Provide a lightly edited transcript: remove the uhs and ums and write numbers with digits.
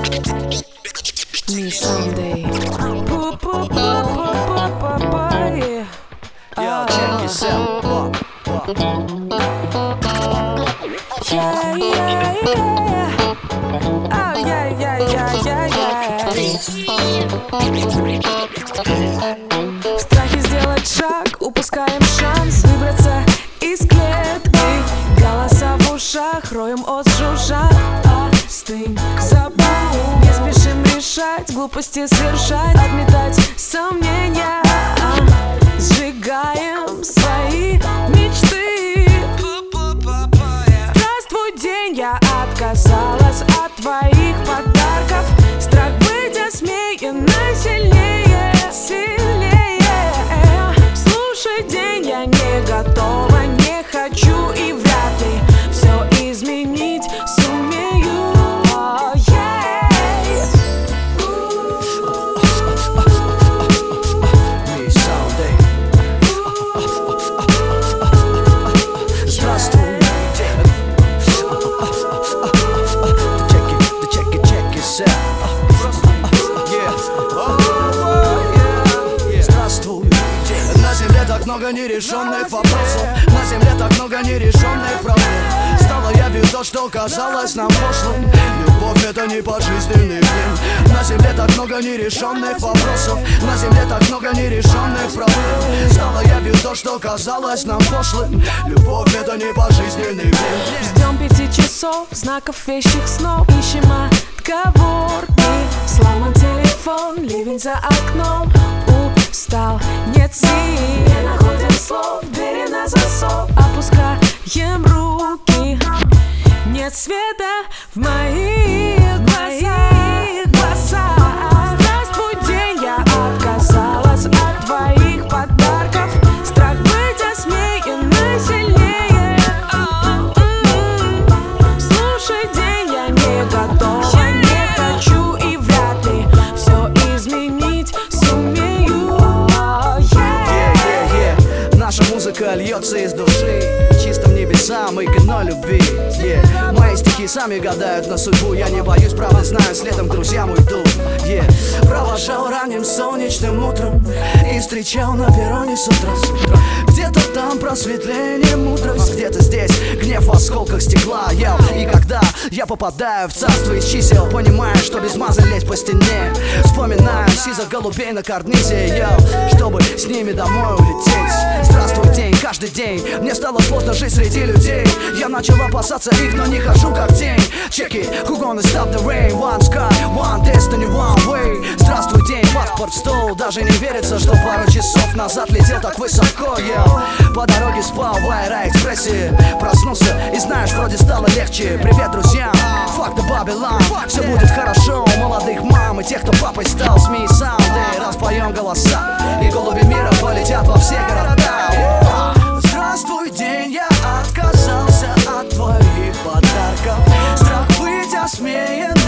Me someday. Yo, check yourself. Yeah, yeah, yeah. Oh, yeah, yeah, yeah, yeah, yeah. В страхе сделать шаг, упускаем шанс выбраться из клетки. Голоса в ушах, роем от жужжа. Остынь, забудь. Не спешим решать, глупости совершать, отметать сомнения. Сжигаем свои мечты. Здравствуй, день, я отказалась от твоих подарков. Страх быть осмеянной сильнее, сильнее. Слушай, день, я не готова, не хочу и вряд ли все изменить сумею. Много нерешенных вопросов, на земле так много нерешенных проблем. Стало явью то, что казалось нам прошлым. Любовь — это не пожизненный плен. На земле так много нерешенных вопросов, на земле так много нерешенных проблем. Стало явью то, что казалось нам прошлым. Любовь — это не пожизненный плен. Ждем 5 часов, знаков вещих снов. Ищем отговорки. Сломан телефон, ливень за окном. Устал, нет сил, не находим слов, двери на засов. Опускаем руки. Нет света в моих глазах. Здравствуй, день, я отказалась от твоих подарков. Страх быть осмеянной сильнее. Слушай, день, я не готова, не хочу и вряд ли все изменить сумею. Наша музыка льется из души, чистым небесам и кино любви. Мои стихи сами гадают на судьбу. Я не боюсь, правда знаю, следом к друзьям уйду. Провожал ранним солнечным утром и встречал на перроне с утра. Где-то там просветление, мудрость, где-то здесь гнев в осколках стекла. И когда я попадаю в царство из чисел, понимаю, что без маза лезть по стене. Вспоминаю сизых голубей на карнизе, чтобы с ними домой улететь. Здравствуй, день, каждый день мне стало сложно жить среди людей. Я начал опасаться их, но не хожу как тень. Check it, who gonna stop the rain? One sky, one destiny, one way. Здравствуй, день, паспорт в стол. Даже не верится, что пару часов назад летел так высоко. По дороге спал в аэроэкспрессе. Проснулся и знаешь, вроде стало легче. Привет, друзьям, fuck the Babylon. Все будет хорошо у молодых мам и тех, кто папой стал. СМИ и саунды, распоем голоса, и голуби мира полетят во все города. Здравствуй, день, я отказался от твоих подарков. Страх быть осмеян